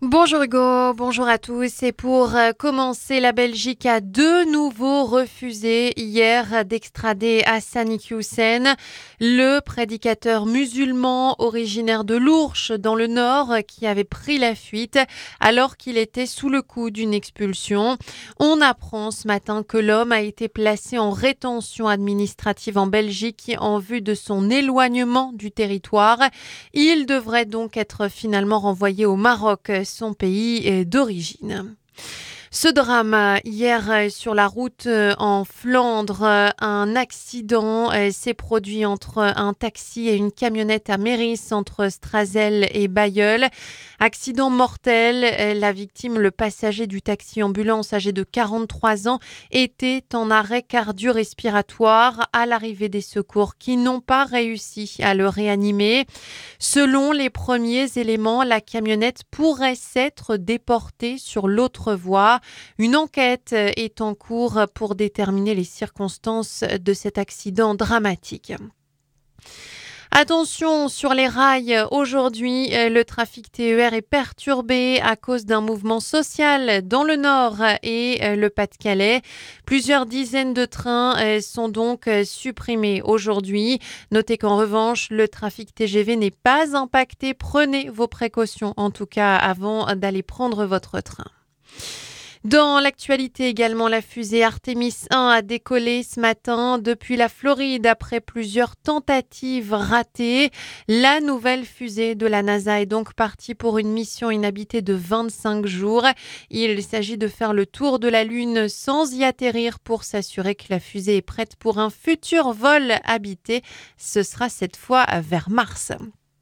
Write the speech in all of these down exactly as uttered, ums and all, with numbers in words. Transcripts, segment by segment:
Bonjour Hugo, bonjour à tous. Et pour euh, commencer, la Belgique a de nouveau refusé hier d'extrader Hassan Iquioussen, le prédicateur musulman originaire de l'Ourche dans le Nord qui avait pris la fuite alors qu'il était sous le coup d'une expulsion. On apprend ce matin que l'homme a été placé en rétention administrative en Belgique en vue de son éloignement du territoire. Il devrait donc être finalement renvoyé au Maroc, son pays d'origine. Ce drame hier sur la route en Flandre, un accident s'est produit entre un taxi et une camionnette à Méris entre Strazel et Bailleul. Accident mortel, la victime, le passager du taxi ambulance âgé de quarante-trois ans, était en arrêt cardio-respiratoire à l'arrivée des secours qui n'ont pas réussi à le réanimer. Selon les premiers éléments, la camionnette pourrait s'être déportée sur l'autre voie. Une enquête est en cours pour déterminer les circonstances de cet accident dramatique. Attention sur les rails, aujourd'hui le trafic T E R est perturbé à cause d'un mouvement social dans le Nord et le Pas-de-Calais. Plusieurs dizaines de trains sont donc supprimés aujourd'hui. Notez qu'en revanche, le trafic T G V n'est pas impacté. Prenez vos précautions en tout cas avant d'aller prendre votre train. Dans l'actualité également, la fusée Artemis un a décollé ce matin depuis la Floride après plusieurs tentatives ratées. La nouvelle fusée de la NASA est donc partie pour une mission inhabitée de vingt-cinq jours. Il s'agit de faire le tour de la Lune sans y atterrir pour s'assurer que la fusée est prête pour un futur vol habité. Ce sera cette fois vers Mars.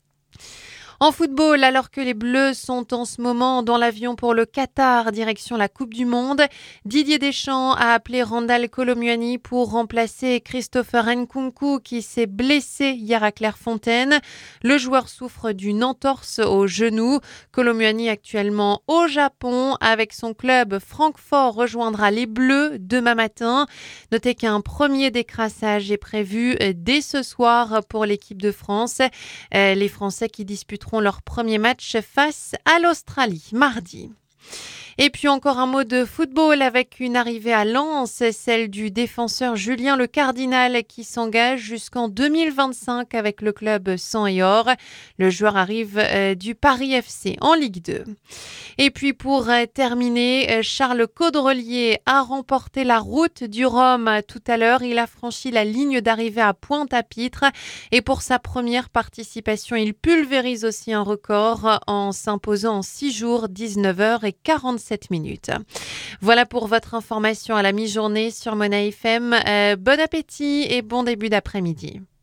En football, alors que les Bleus sont en ce moment dans l'avion pour le Qatar, direction la Coupe du Monde, Didier Deschamps a appelé Randal Kolo Muani pour remplacer Christopher Nkunku qui s'est blessé hier à Clairefontaine. Le joueur souffre d'une entorse au genou. Kolo Muani, actuellement au Japon, avec son club Francfort, rejoindra les Bleus demain matin. Notez qu'un premier décrassage est prévu dès ce soir pour l'équipe de France. Les Français qui disputeront leur premier match face à l'Australie mardi. Et puis encore un mot de football avec une arrivée à Lens, celle du défenseur Julien Le Cardinal qui s'engage jusqu'en deux mille vingt-cinq avec le club sang et or. Le joueur arrive euh, du Paris F C en Ligue deux. Et puis pour euh, terminer, Charles Caudrelier a remporté la route du Rhum tout à l'heure. Il a franchi la ligne d'arrivée à Pointe-à-Pitre et pour sa première participation, il pulvérise aussi un record en s'imposant en six jours, dix-neuf heures et quarante-sept minutes. Voilà pour votre information à la mi-journée sur Mona F M. Euh, bon appétit et bon début d'après-midi.